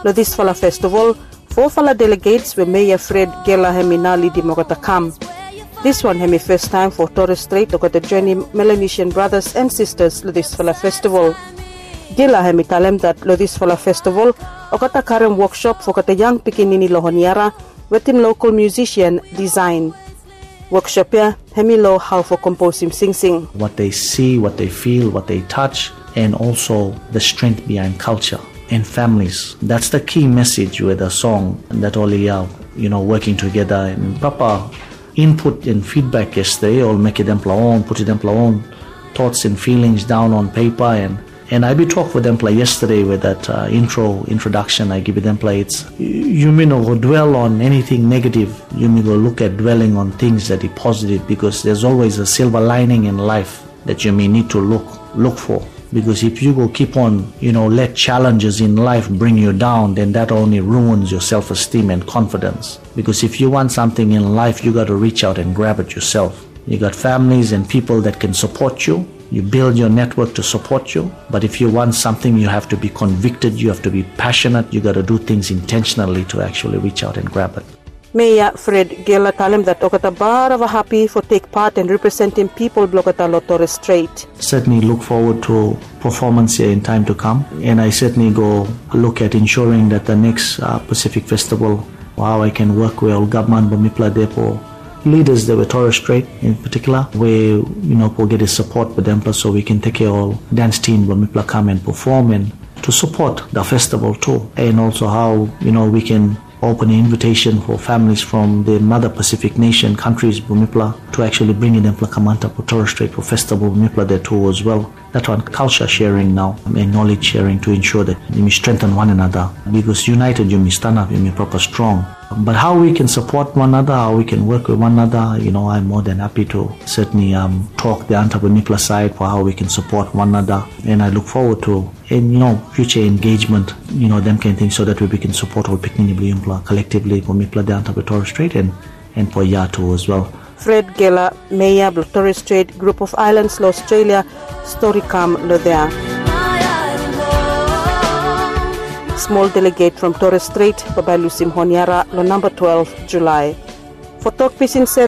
Lo this Fala Festival, 4 Fala delegates were Mayor Fred Gela Heminali di Mogotakam. This one hemi first time for Torres Strait to get journey Melanesian brothers and sisters lo this Fala Festival. Gela hemi talem that lo this Fala Festival okata current workshop for kata young pikinini lohoniara within local musician design. Workshop ya hemi lo how for composing sing. What they see, what they feel, what they touch, and also the strength behind culture and families. That's the key message with the song that all working together and proper input and feedback yesterday, all make it them own, put it them own thoughts and feelings down on paper and I be talk with them yesterday with that introduction I give them it's you may not go dwell on anything negative, you may go look at dwelling on things that are positive, because there's always a silver lining in life that you may need to look for. Because if you go keep on, let challenges in life bring you down, then that only ruins your self-esteem and confidence. Because if you want something in life, you got to reach out and grab it yourself. You got families and people that can support you. You build your network to support you. But if you want something, you have to be convicted, you have to be passionate, you got to do things intentionally to actually reach out and grab it. Mayor Fred Gela talem that okata barava happy for take part and representing people blokata lo Torres Strait. Certainly look forward to performance here in time to come, and I certainly go look at ensuring that the next Pacific Festival, how I can work with all government Bumipla Depot leaders that were Torres Strait in particular, where we'll get his support with them so we can take care all dance team Bumipla come and perform and to support the festival too, and also how we can open an invitation for families from the mother Pacific nation countries Bumipla to actually bring in them Kamanta for Torres Strait for festival Bumipla there too as well. That one culture sharing now and knowledge sharing to ensure that you may strengthen one another, because united you may stand up, you may proper strong. But how we can support one another, how we can work with one another, I'm more than happy to certainly talk the Bumipla side for how we can support one another, and I look forward to future engagement, them kind of things, so that we can support all Pikini Bumipla collectively for Bumipla the Torres Strait and for Yato as well. Fred Gela, Mayor of Torres Strait Group of Islands, Australia, Storicam Lodea. Small delegate from Torres Strait, Babalusim Honiara, number 12, July. For Talk Piece in